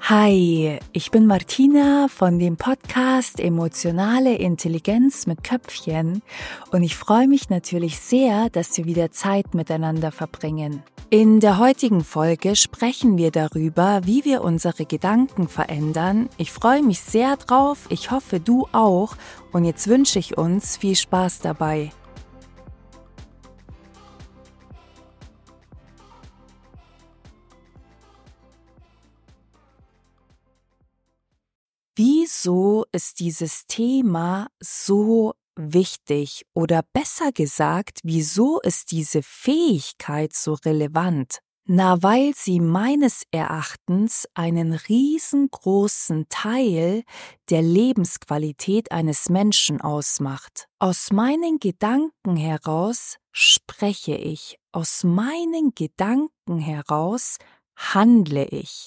Hi, ich bin Martina von dem Podcast Emotionale Intelligenz mit Köpfchen und ich freue mich natürlich sehr, dass wir wieder Zeit miteinander verbringen. In der heutigen Folge sprechen wir darüber, wie wir unsere Gedanken verändern. Ich freue mich sehr drauf, ich hoffe du auch und jetzt wünsche ich uns viel Spaß dabei. Wieso ist dieses Thema so wichtig oder besser gesagt, wieso ist diese Fähigkeit so relevant? Na, weil sie meines Erachtens einen riesengroßen Teil der Lebensqualität eines Menschen ausmacht. Aus meinen Gedanken heraus spreche ich, aus meinen Gedanken heraus handle ich.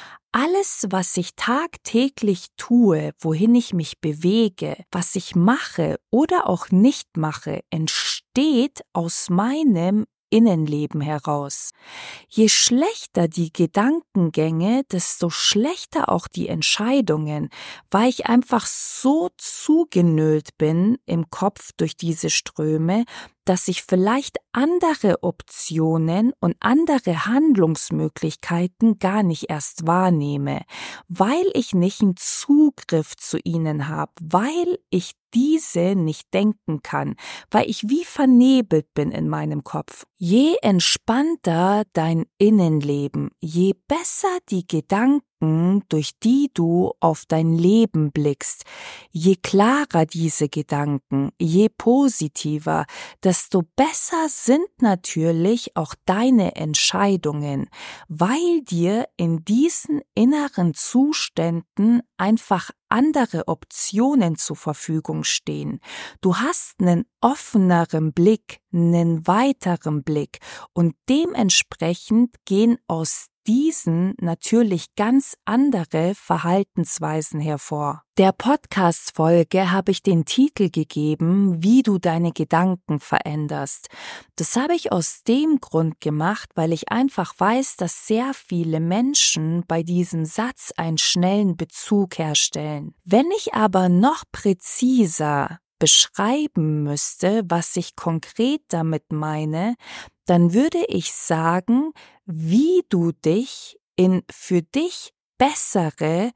Alles, was ich tagtäglich tue, wohin ich mich bewege, was ich mache oder auch nicht mache, entsteht aus meinem Innenleben heraus. Je schlechter die Gedankengänge, desto schlechter auch die Entscheidungen, weil ich einfach so zugenüllt bin im Kopf durch diese Ströme, dass ich vielleicht andere Optionen und andere Handlungsmöglichkeiten gar nicht erst wahrnehme, weil ich nicht einen Zugriff zu ihnen habe, weil ich diese nicht denken kann, weil ich wie vernebelt bin in meinem Kopf. Je entspannter dein Innenleben, je besser die Gedanken, durch die du auf dein Leben blickst, je klarer diese Gedanken, je positiver, desto besser sind natürlich auch deine Entscheidungen, weil dir in diesen inneren Zuständen einfach andere Optionen zur Verfügung stehen. Du hast einen offeneren Blick, einen weiteren Blick und dementsprechend gehen aus diesen natürlich ganz andere Verhaltensweisen hervor. Der Podcast-Folge habe ich den Titel gegeben, wie du deine Gedanken veränderst. Das habe ich aus dem Grund gemacht, weil ich einfach weiß, dass sehr viele Menschen bei diesem Satz einen schnellen Bezug herstellen. Wenn ich aber noch präziser beschreiben müsste, was ich konkret damit meine, dann würde ich sagen, wie du dich in für dich bessere,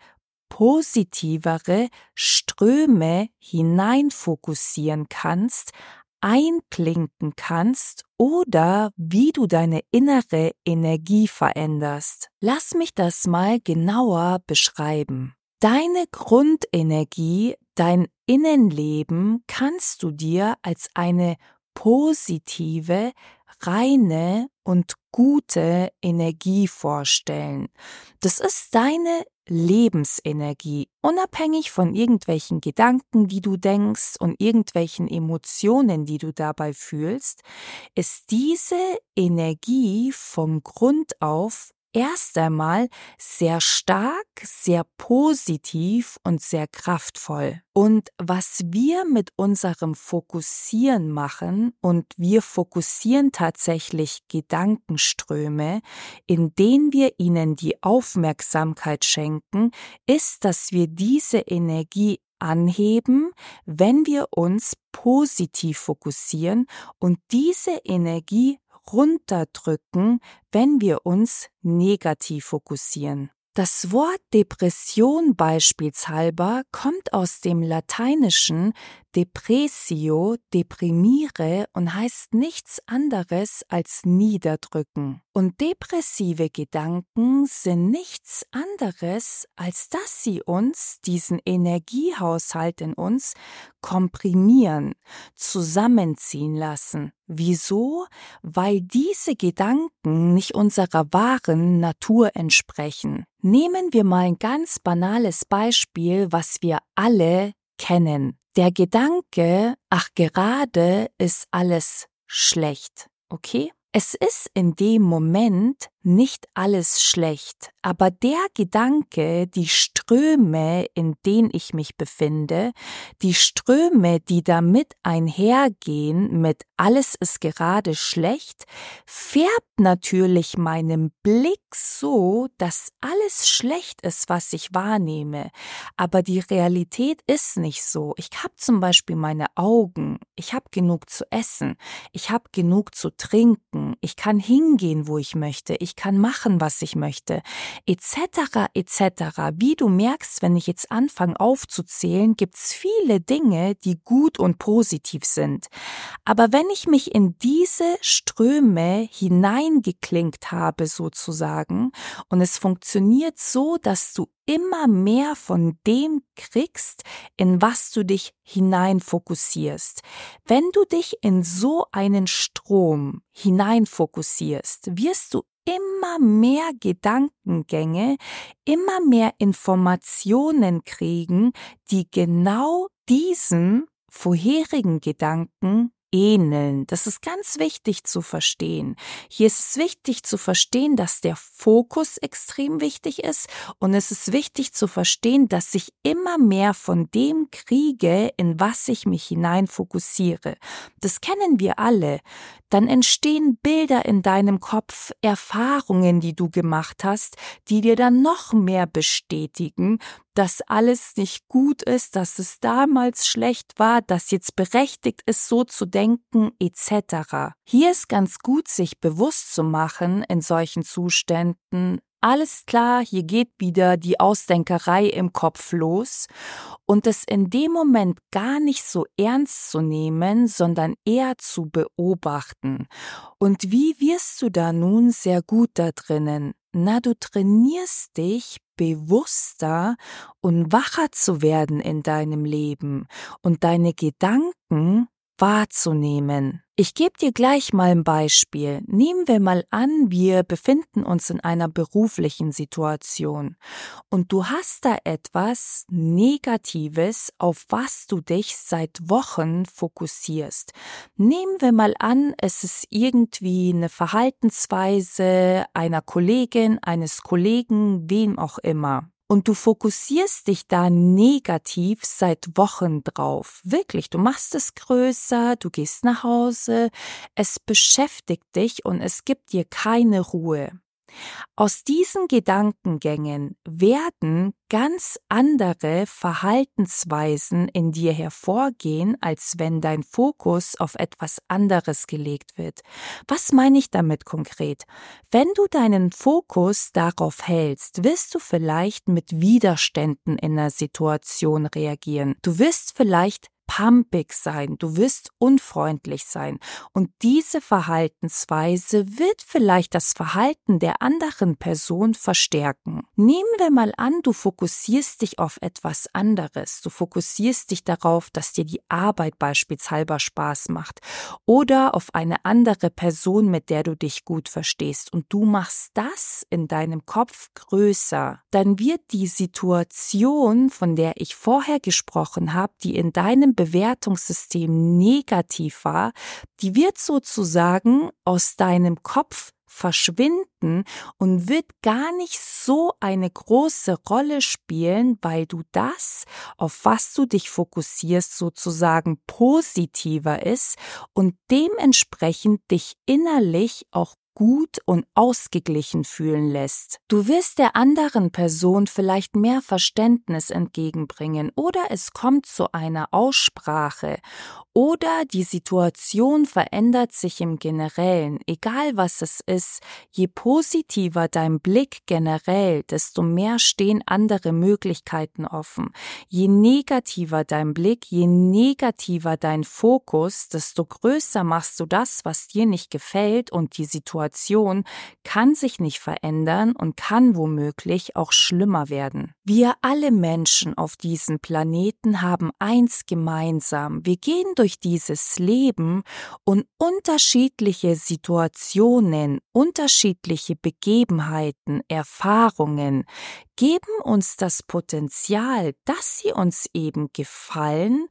positivere Ströme hineinfokussieren kannst, einklinken kannst oder wie du deine innere Energie veränderst. Lass mich das mal genauer beschreiben. Deine Grundenergie, dein Innenleben kannst du dir als eine positive, reine und gute Energie vorstellen. Das ist deine Lebensenergie, unabhängig von irgendwelchen Gedanken, die du denkst und irgendwelchen Emotionen, die du dabei fühlst, ist diese Energie von Grund auf erst einmal sehr stark, sehr positiv und sehr kraftvoll. Und was wir mit unserem Fokussieren machen, und wir fokussieren tatsächlich Gedankenströme, indem wir ihnen die Aufmerksamkeit schenken, ist, dass wir diese Energie anheben, wenn wir uns positiv fokussieren und diese Energie runterdrücken, wenn wir uns negativ fokussieren. Das Wort Depression beispielshalber kommt aus dem Lateinischen depressio, deprimiere und heißt nichts anderes als niederdrücken. Und depressive Gedanken sind nichts anderes, als dass sie uns, diesen Energiehaushalt in uns, komprimieren, zusammenziehen lassen. Wieso? Weil diese Gedanken nicht unserer wahren Natur entsprechen. Nehmen wir mal ein ganz banales Beispiel, was wir alle kennen. Der Gedanke, ach gerade ist alles schlecht, okay? Es ist in dem Moment nicht alles schlecht, aber der Gedanke, die Ströme, in denen ich mich befinde, die Ströme, die damit einhergehen mit alles ist gerade schlecht, färbt natürlich meinen Blick so, dass alles schlecht ist, was ich wahrnehme. Aber die Realität ist nicht so. Ich habe zum Beispiel meine Augen, ich habe genug zu essen, ich habe genug zu trinken, ich kann hingehen, wo ich möchte, ich kann machen, was ich möchte, etc., etc. Wie du merkst, wenn ich jetzt anfange aufzuzählen, gibt's viele Dinge, die gut und positiv sind. Aber wenn ich mich in diese Ströme hineingeklinkt habe sozusagen und es funktioniert so, dass du immer mehr von dem kriegst, in was du dich hineinfokussierst. Wenn du dich in so einen Strom hineinfokussierst, wirst du immer mehr Gedankengänge, immer mehr Informationen kriegen, die genau diesem vorherigen Gedanken ähneln. Das ist ganz wichtig zu verstehen. Hier ist es wichtig zu verstehen, dass der Fokus extrem wichtig ist und es ist wichtig zu verstehen, dass ich immer mehr von dem kriege, in was ich mich hinein fokussiere. Das kennen wir alle. Dann entstehen Bilder in deinem Kopf, Erfahrungen, die du gemacht hast, die dir dann noch mehr bestätigen, dass alles nicht gut ist, dass es damals schlecht war, dass jetzt berechtigt ist, so zu denken, etc. Hier ist ganz gut, sich bewusst zu machen in solchen Zuständen, alles klar, hier geht wieder die Ausdenkerei im Kopf los und es in dem Moment gar nicht so ernst zu nehmen, sondern eher zu beobachten. Und wie wirst du da nun sehr gut da drinnen? Na, du trainierst dich, bewusster und wacher zu werden in deinem Leben und deine Gedanken wahrzunehmen. Ich gebe dir gleich mal ein Beispiel. Nehmen wir mal an, wir befinden uns in einer beruflichen Situation und du hast da etwas Negatives, auf was du dich seit Wochen fokussierst. Nehmen wir mal an, es ist irgendwie eine Verhaltensweise einer Kollegin, eines Kollegen, wem auch immer. Und du fokussierst dich da negativ seit Wochen drauf. Wirklich, du machst es größer, du gehst nach Hause, es beschäftigt dich und es gibt dir keine Ruhe. Aus diesen Gedankengängen werden ganz andere Verhaltensweisen in dir hervorgehen, als wenn dein Fokus auf etwas anderes gelegt wird. Was meine ich damit konkret? Wenn du deinen Fokus darauf hältst, wirst du vielleicht mit Widerständen in der Situation reagieren. Du wirst vielleicht pampig sein, du wirst unfreundlich sein und diese Verhaltensweise wird vielleicht das Verhalten der anderen Person verstärken. Nehmen wir mal an, du fokussierst dich auf etwas anderes, du fokussierst dich darauf, dass dir die Arbeit beispielshalber Spaß macht oder auf eine andere Person, mit der du dich gut verstehst und du machst das in deinem Kopf größer, dann wird die Situation, von der ich vorher gesprochen habe, die in deinem Bewertungssystem negativ war, die wird sozusagen aus deinem Kopf verschwinden und wird gar nicht so eine große Rolle spielen, weil du das, auf was du dich fokussierst, sozusagen positiver ist und dementsprechend dich innerlich auch gut und ausgeglichen fühlen lässt. Du wirst der anderen Person vielleicht mehr Verständnis entgegenbringen oder es kommt zu einer Aussprache oder die Situation verändert sich im Generellen, egal was es ist. Je positiver dein Blick generell, desto mehr stehen andere Möglichkeiten offen. Je negativer dein Blick, je negativer dein Fokus, desto größer machst du das, was dir nicht gefällt und die Situation kann sich nicht verändern und kann womöglich auch schlimmer werden. Wir alle Menschen auf diesem Planeten haben eins gemeinsam. Wir gehen durch dieses Leben und unterschiedliche Situationen, unterschiedliche Begebenheiten, Erfahrungen geben uns das Potenzial, dass sie uns eben gefallen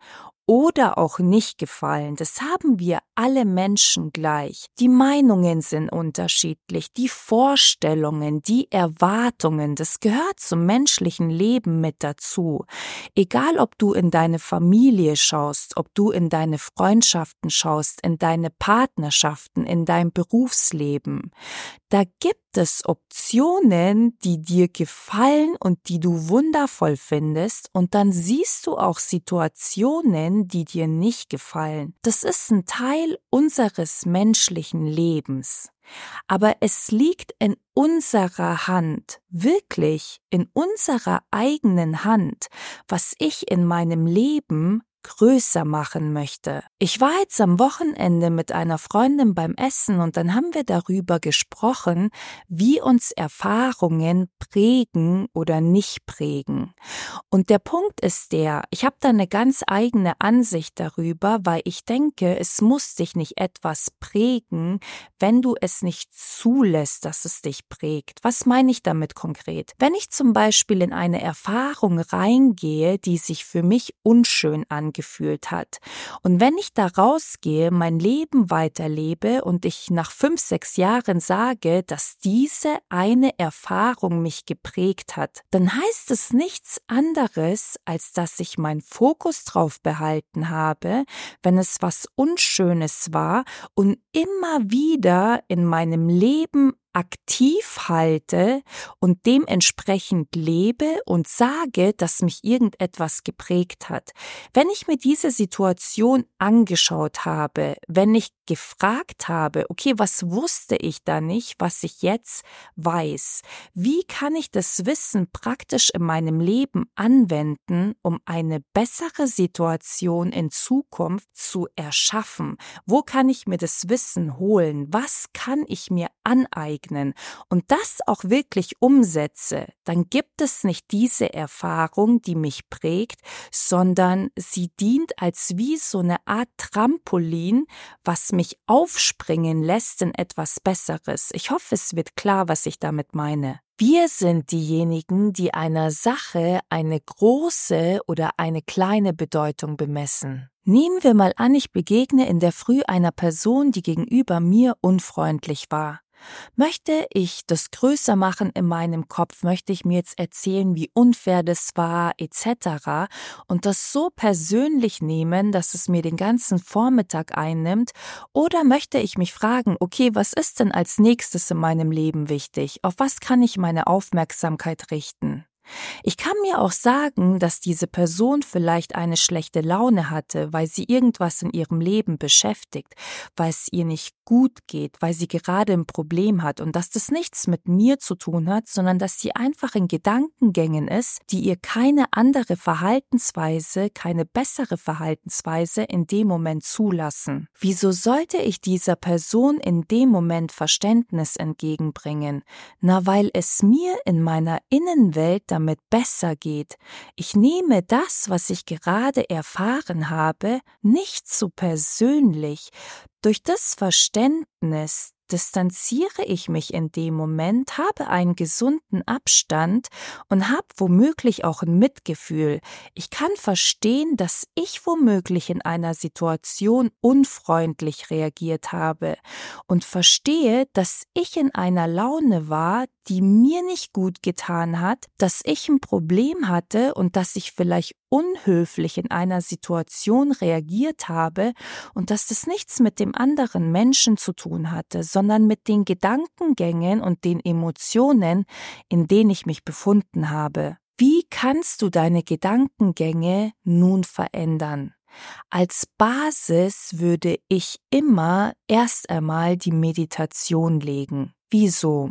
oder auch nicht gefallen. Das haben wir alle Menschen gleich. Die Meinungen sind unterschiedlich, die Vorstellungen, die Erwartungen, das gehört zum menschlichen Leben mit dazu. Egal, ob du in deine Familie schaust, ob du in deine Freundschaften schaust, in deine Partnerschaften, in dein Berufsleben. Da gibt es Optionen, die dir gefallen und die du wundervoll findest, und dann siehst du auch Situationen, die dir nicht gefallen. Das ist ein Teil unseres menschlichen Lebens. Aber es liegt in unserer Hand, wirklich in unserer eigenen Hand, was ich in meinem Leben größer machen möchte. Ich war jetzt am Wochenende mit einer Freundin beim Essen und dann haben wir darüber gesprochen, wie uns Erfahrungen prägen oder nicht prägen. Und der Punkt ist ich habe da eine ganz eigene Ansicht darüber, weil ich denke, es muss dich nicht etwas prägen, wenn du es nicht zulässt, dass es dich prägt. Was meine ich damit konkret? Wenn ich zum Beispiel in eine Erfahrung reingehe, die sich für mich unschön angefühlt hat, und wenn ich da rausgehe, mein Leben weiterlebe und ich nach 5, 6 Jahren sage, dass diese eine Erfahrung mich geprägt hat, dann heißt es nichts anderes, als dass ich meinen Fokus drauf behalten habe, wenn es was Unschönes war, und immer wieder in meinem Leben aktiv halte und dementsprechend lebe und sage, dass mich irgendetwas geprägt hat. Wenn ich mir diese Situation angeschaut habe, wenn ich gefragt habe, okay, was wusste ich da nicht, was ich jetzt weiß? Wie kann ich das Wissen praktisch in meinem Leben anwenden, um eine bessere Situation in Zukunft zu erschaffen? Wo kann ich mir das Wissen holen? Was kann ich mir aneignen? Und das auch wirklich umsetze, dann gibt es nicht diese Erfahrung, die mich prägt, sondern sie dient als wie so eine Art Trampolin, was mich aufspringen lässt in etwas Besseres. Ich hoffe, es wird klar, was ich damit meine. Wir sind diejenigen, die einer Sache eine große oder eine kleine Bedeutung bemessen. Nehmen wir mal an, ich begegne in der Früh einer Person, die gegenüber mir unfreundlich war. Möchte ich das größer machen in meinem Kopf, möchte ich mir jetzt erzählen, wie unfair das war, etc. und das so persönlich nehmen, dass es mir den ganzen Vormittag einnimmt, oder möchte ich mich fragen, okay, was ist denn als nächstes in meinem Leben wichtig? Auf was kann ich meine Aufmerksamkeit richten? Ich kann mir auch sagen, dass diese Person vielleicht eine schlechte Laune hatte, weil sie irgendwas in ihrem Leben beschäftigt, weil es ihr nicht gut geht, weil sie gerade ein Problem hat, und dass das nichts mit mir zu tun hat, sondern dass sie einfach in Gedankengängen ist, die ihr keine andere Verhaltensweise, keine bessere Verhaltensweise in dem Moment zulassen. Wieso sollte ich dieser Person in dem Moment Verständnis entgegenbringen? Na, weil es mir in meiner Innenwelt damit besser geht. Ich nehme das, was ich gerade erfahren habe, nicht so persönlich. Durch das Verständnis distanziere ich mich in dem Moment, habe einen gesunden Abstand und habe womöglich auch ein Mitgefühl. Ich kann verstehen, dass ich womöglich in einer Situation unfreundlich reagiert habe und verstehe, dass ich in einer Laune war, die mir nicht gut getan hat, dass ich ein Problem hatte und dass ich vielleicht unhöflich in einer Situation reagiert habe und dass das nichts mit dem anderen Menschen zu tun hatte, sondern mit den Gedankengängen und den Emotionen, in denen ich mich befunden habe. Wie kannst du deine Gedankengänge nun verändern? Als Basis würde ich immer erst einmal die Meditation legen. Wieso?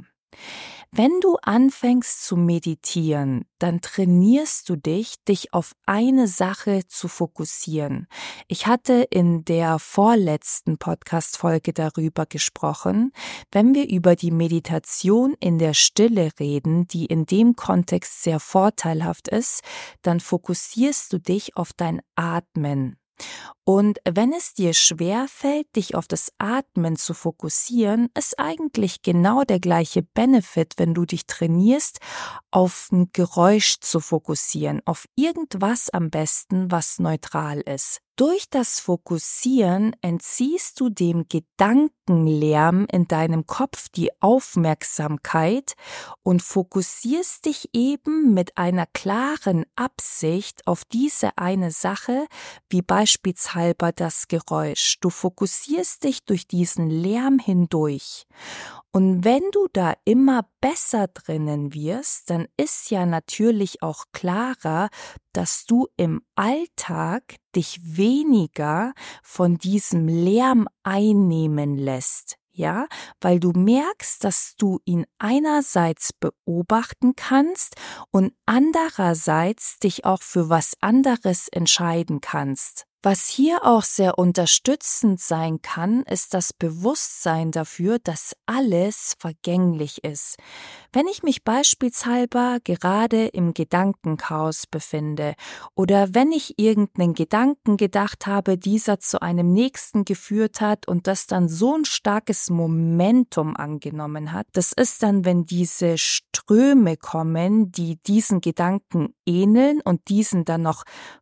Wenn du anfängst zu meditieren, dann trainierst du dich auf eine Sache zu fokussieren. Ich hatte in der vorletzten Podcast-Folge darüber gesprochen, wenn wir über die Meditation in der Stille reden, die in dem Kontext sehr vorteilhaft ist, dann fokussierst du dich auf dein Atmen. Und wenn es dir schwerfällt, dich auf das Atmen zu fokussieren, ist eigentlich genau der gleiche Benefit, wenn du dich trainierst, auf ein Geräusch zu fokussieren, auf irgendwas am besten, was neutral ist. Durch das Fokussieren entziehst du dem Gedankenlärm in deinem Kopf die Aufmerksamkeit und fokussierst dich eben mit einer klaren Absicht auf diese eine Sache, wie beispielshalber das Geräusch. Du fokussierst dich durch diesen Lärm hindurch. Und wenn du da immer besser drinnen wirst, dann ist ja natürlich auch klarer, dass du im Alltag dich weniger von diesem Lärm einnehmen lässt. Ja, weil du merkst, dass du ihn einerseits beobachten kannst und andererseits dich auch für was anderes entscheiden kannst. Was hier auch sehr unterstützend sein kann, ist das Bewusstsein dafür, dass alles vergänglich ist. Wenn ich mich beispielshalber gerade im Gedankenchaos befinde oder wenn ich irgendeinen Gedanken gedacht habe, dieser zu einem nächsten geführt hat und das dann so ein starkes Momentum angenommen hat, das ist dann, wenn diese Ströme kommen, die diesen Gedanken ähneln und diesen dann noch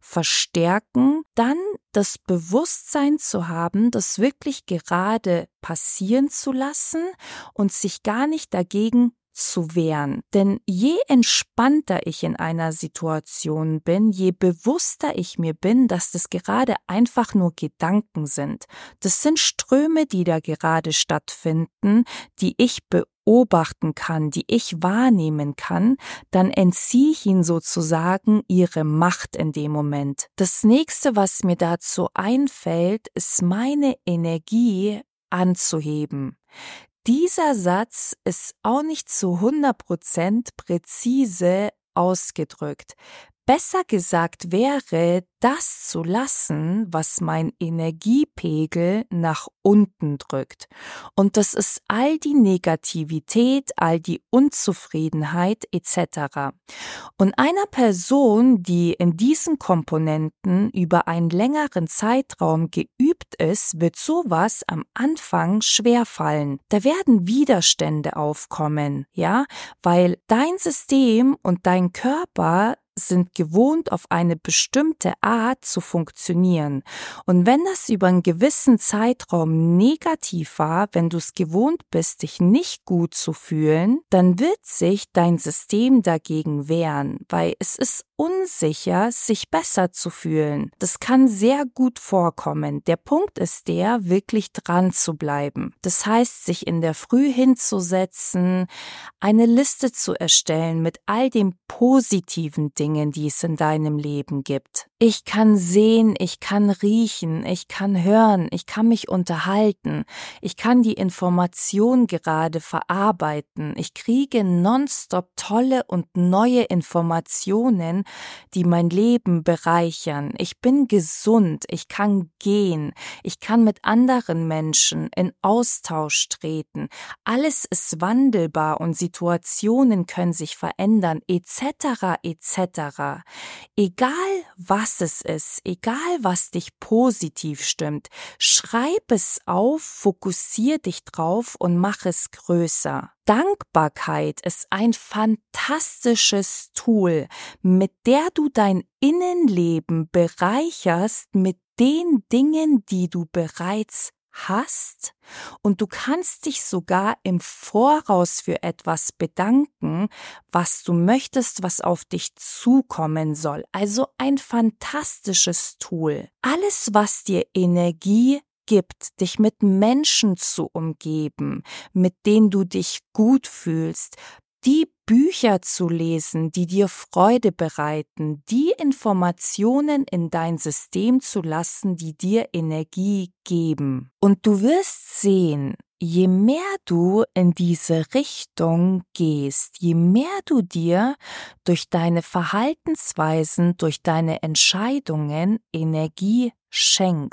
verstärken, dann das Bewusstsein zu haben, das wirklich gerade passieren zu lassen und sich gar nicht dagegen zu wehren. Denn je entspannter ich in einer Situation bin, je bewusster ich mir bin, dass das gerade einfach nur Gedanken sind. Das sind Ströme, die da gerade stattfinden, die ich beobachten kann, die ich wahrnehmen kann, dann entziehe ich ihnen sozusagen ihre Macht in dem Moment. Das nächste, was mir dazu einfällt, ist meine Energie anzuheben. Dieser Satz ist auch nicht zu 100% präzise ausgedrückt. Besser gesagt wäre, das zu lassen, was mein Energiepegel nach unten drückt. Und das ist all die Negativität, all die Unzufriedenheit etc. Und einer Person, die in diesen Komponenten über einen längeren Zeitraum geübt ist, wird sowas am Anfang schwerfallen. Da werden Widerstände aufkommen, ja, weil dein System und dein Körper sind gewohnt, auf eine bestimmte Art zu funktionieren. Und wenn das über einen gewissen Zeitraum negativ war, wenn du es gewohnt bist, dich nicht gut zu fühlen, dann wird sich dein System dagegen wehren, weil es ist unsicher, sich besser zu fühlen. Das kann sehr gut vorkommen. Der Punkt ist der, wirklich dran zu bleiben. Das heißt, sich in der Früh hinzusetzen, eine Liste zu erstellen mit all den positiven Dingen, die es in deinem Leben gibt. Ich kann sehen, ich kann riechen, ich kann hören, ich kann mich unterhalten, ich kann die Information gerade verarbeiten, ich kriege nonstop tolle und neue Informationen, die mein Leben bereichern. Ich bin gesund, ich kann gehen, ich kann mit anderen Menschen in Austausch treten. Alles ist wandelbar und Situationen können sich verändern, etc., etc. Egal was es ist, egal was dich positiv stimmt, schreib es auf, fokussier dich drauf und mach es größer. Dankbarkeit ist ein fantastisches Tool, mit der du dein Innenleben bereicherst mit den Dingen, die du bereits hast, und du kannst dich sogar im Voraus für etwas bedanken, was du möchtest, was auf dich zukommen soll. Also ein fantastisches Tool. Alles, was dir Energie gibt, dich mit Menschen zu umgeben, mit denen du dich gut fühlst, die Bücher zu lesen, die dir Freude bereiten, die Informationen in dein System zu lassen, die dir Energie geben. Und du wirst sehen, je mehr du in diese Richtung gehst, je mehr du dir durch deine Verhaltensweisen, durch deine Entscheidungen Energie schenkst,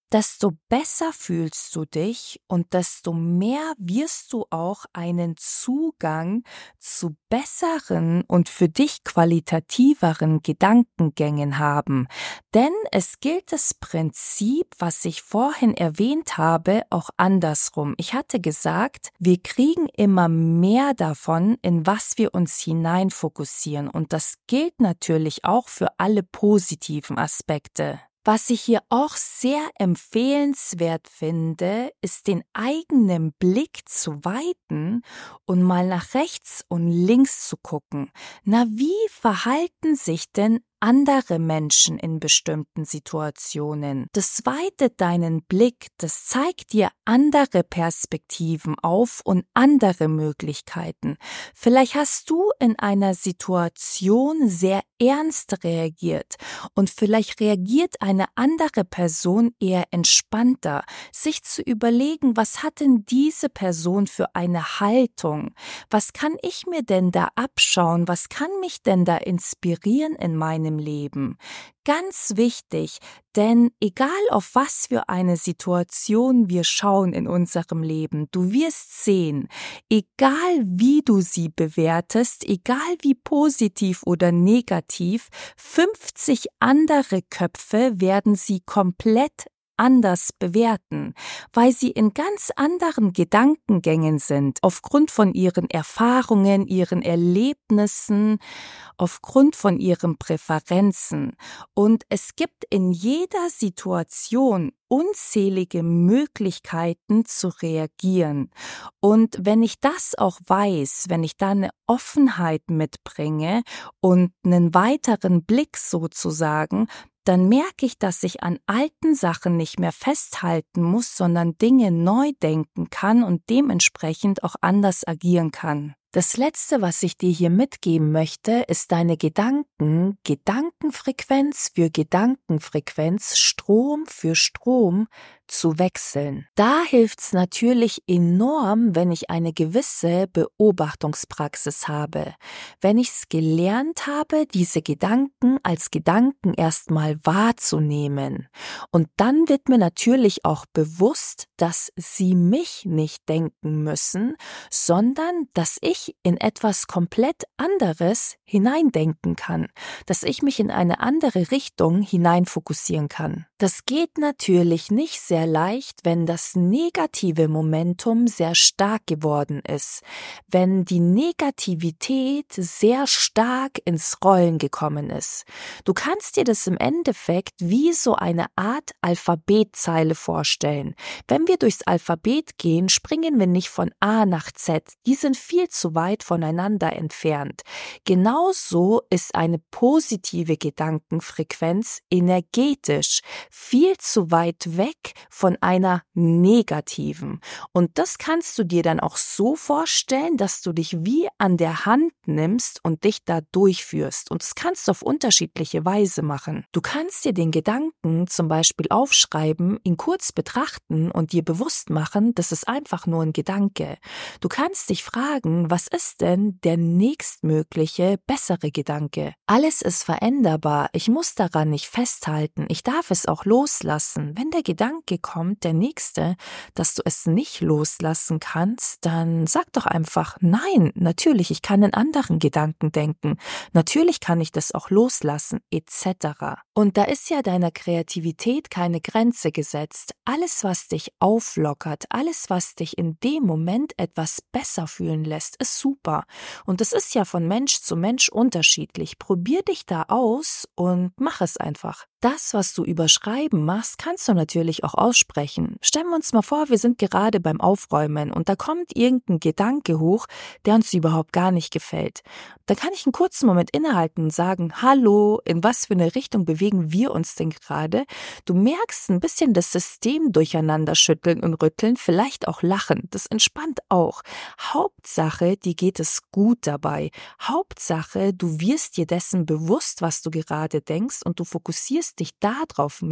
desto besser fühlst du dich und desto mehr wirst du auch einen Zugang zu besseren und für dich qualitativeren Gedankengängen haben. Denn es gilt das Prinzip, was ich vorhin erwähnt habe, auch andersrum. Ich hatte gesagt, wir kriegen immer mehr davon, in was wir uns hineinfokussieren. Und das gilt natürlich auch für alle positiven Aspekte. Was ich hier auch sehr empfehlenswert finde, ist den eigenen Blick zu weiten und mal nach rechts und links zu gucken. Na, wie verhalten sich denn andere Menschen in bestimmten Situationen? Das weitet deinen Blick, das zeigt dir andere Perspektiven auf und andere Möglichkeiten. Vielleicht hast du in einer Situation sehr ernst reagiert und vielleicht reagiert eine andere Person eher entspannter, sich zu überlegen, was hat denn diese Person für eine Haltung? Was kann ich mir denn da abschauen? Was kann mich denn da inspirieren in meinem Leben? Ganz wichtig, denn egal auf was für eine Situation wir schauen in unserem Leben, du wirst sehen, egal wie du sie bewertest, egal wie positiv oder negativ, 50 andere Köpfe werden sie komplett anders bewerten, weil sie in ganz anderen Gedankengängen sind, aufgrund von ihren Erfahrungen, ihren Erlebnissen, aufgrund von ihren Präferenzen. Und es gibt in jeder Situation unzählige Möglichkeiten zu reagieren. Und wenn ich das auch weiß, wenn ich da eine Offenheit mitbringe und einen weiteren Blick sozusagen, dann merke ich, dass ich an alten Sachen nicht mehr festhalten muss, sondern Dinge neu denken kann und dementsprechend auch anders agieren kann. Das Letzte, was ich dir hier mitgeben möchte, ist deine Gedanken, Gedankenfrequenz für Gedankenfrequenz, Strom für Strom zu wechseln. Da hilft's natürlich enorm, wenn ich eine gewisse Beobachtungspraxis habe. Wenn ich's gelernt habe, diese Gedanken als Gedanken erstmal wahrzunehmen. Und dann wird mir natürlich auch bewusst, dass sie mich nicht denken müssen, sondern dass ich in etwas komplett anderes hineindenken kann, dass ich mich in eine andere Richtung hineinfokussieren kann. Das geht natürlich nicht sehr leicht, wenn das negative Momentum sehr stark geworden ist, wenn die Negativität sehr stark ins Rollen gekommen ist. Du kannst dir das im Endeffekt wie so eine Art Alphabetzeile vorstellen. Wenn wir durchs Alphabet gehen, springen wir nicht von A nach Z. Die sind viel zu weit voneinander entfernt. Genauso ist eine positive Gedankenfrequenz energetisch viel zu weit weg von einer negativen. Und das kannst du dir dann auch so vorstellen, dass du dich wie an der Hand nimmst und dich da durchführst. Und das kannst du auf unterschiedliche Weise machen. Du kannst dir den Gedanken zum Beispiel aufschreiben, ihn kurz betrachten und dir bewusst machen, das ist einfach nur ein Gedanke. Du kannst dich fragen, was ist denn der nächstmögliche, bessere Gedanke? Alles ist veränderbar. Ich muss daran nicht festhalten. Ich darf es auch loslassen. Wenn der Gedanke kommt, der nächste, dass du es nicht loslassen kannst, dann sag doch einfach, nein, natürlich, ich kann einen anderen Gedanken denken. Natürlich kann ich das auch loslassen, etc. Und da ist ja deiner Kreativität keine Grenze gesetzt. Alles, was dich auflockert, alles, was dich in dem Moment etwas besser fühlen lässt, ist super. Und das ist ja von Mensch zu Mensch unterschiedlich. Probier dich da aus und mach es einfach. Das, was du über Schreiben machst, kannst du natürlich auch aussprechen. Stellen wir uns mal vor, wir sind gerade beim Aufräumen und da kommt irgendein Gedanke hoch, der uns überhaupt gar nicht gefällt. Da kann ich einen kurzen Moment innehalten und sagen, hallo, in was für eine Richtung bewegen wir uns denn gerade? Du merkst ein bisschen das System durcheinander schütteln und rütteln, vielleicht auch lachen. Das entspannt auch. Hauptsache, dir geht es gut dabei. Hauptsache, du wirst dir dessen bewusst, was du gerade denkst und du fokussierst dich darauf mehr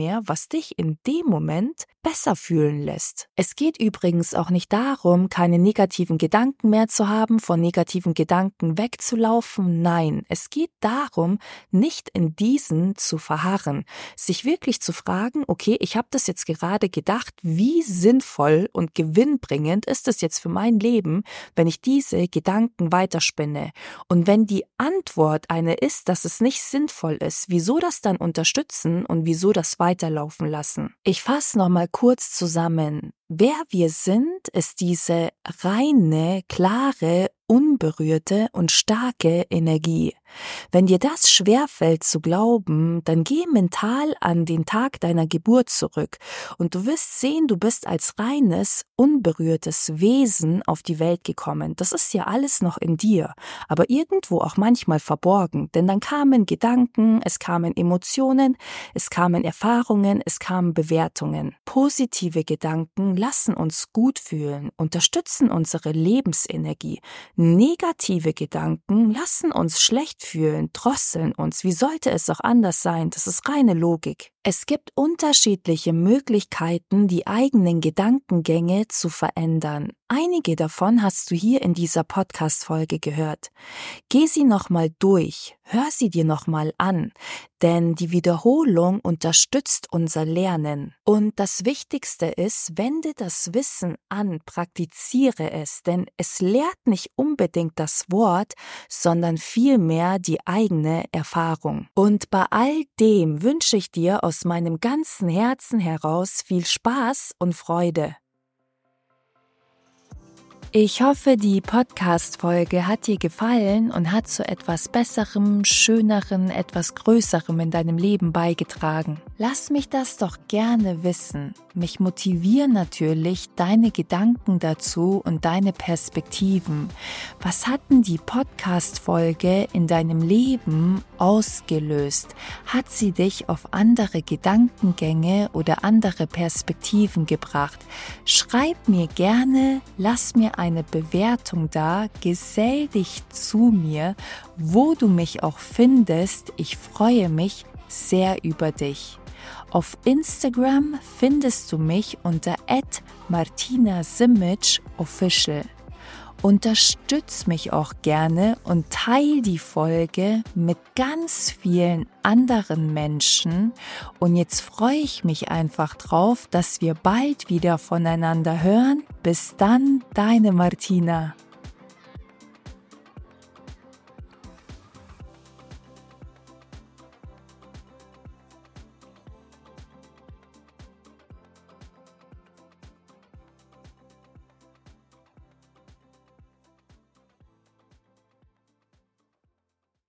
mehr, was dich in dem Moment besser fühlen lässt. Es geht übrigens auch nicht darum, keine negativen Gedanken mehr zu haben, von negativen Gedanken wegzulaufen. Nein, es geht darum, nicht in diesen zu verharren, sich wirklich zu fragen, okay, ich habe das jetzt gerade gedacht, wie sinnvoll und gewinnbringend ist es jetzt für mein Leben, wenn ich diese Gedanken weiterspinne? Und wenn die Antwort eine ist, dass es nicht sinnvoll ist, wieso das dann unterstützen und wieso das weiterlaufen lassen? Ich fasse nochmal kurz zusammen. Wer wir sind, ist diese reine, klare, unberührte und starke Energie. Wenn dir das schwerfällt zu glauben, dann geh mental an den Tag deiner Geburt zurück und du wirst sehen, du bist als reines, unberührtes Wesen auf die Welt gekommen. Das ist ja alles noch in dir, aber irgendwo auch manchmal verborgen, denn dann kamen Gedanken, es kamen Emotionen, es kamen Erfahrungen, es kamen Bewertungen. Positive Gedanken lassen uns gut fühlen, unterstützen unsere Lebensenergie. Negative Gedanken lassen uns schlecht fühlen, drosseln uns. Wie sollte es auch anders sein? Das ist reine Logik. Es gibt unterschiedliche Möglichkeiten, die eigenen Gedankengänge zu verändern. Einige davon hast du hier in dieser Podcast-Folge gehört. Geh sie nochmal durch, hör sie dir nochmal an, denn die Wiederholung unterstützt unser Lernen. Und das Wichtigste ist, wende das Wissen an, praktiziere es, denn es lehrt nicht unbedingt das Wort, sondern vielmehr die eigene Erfahrung. Und bei all dem wünsche ich dir aus meinem ganzen Herzen heraus viel Spaß und Freude. Ich hoffe, die Podcast-Folge hat dir gefallen und hat zu etwas Besserem, Schönerem, etwas Größerem in deinem Leben beigetragen. Lass mich das doch gerne wissen. Mich motivieren natürlich deine Gedanken dazu und deine Perspektiven. Was hat denn die Podcast-Folge in deinem Leben ausgelöst? Hat sie dich auf andere Gedankengänge oder andere Perspektiven gebracht? Schreib mir gerne, lass mir eine Bewertung da, gesell dich zu mir, wo du mich auch findest. Ich freue mich sehr über dich. Auf Instagram findest du mich unter @martinasimic_official. Unterstütz mich auch gerne und teile die Folge mit ganz vielen anderen Menschen. Und jetzt freue ich mich einfach drauf, dass wir bald wieder voneinander hören. Bis dann, deine Martina.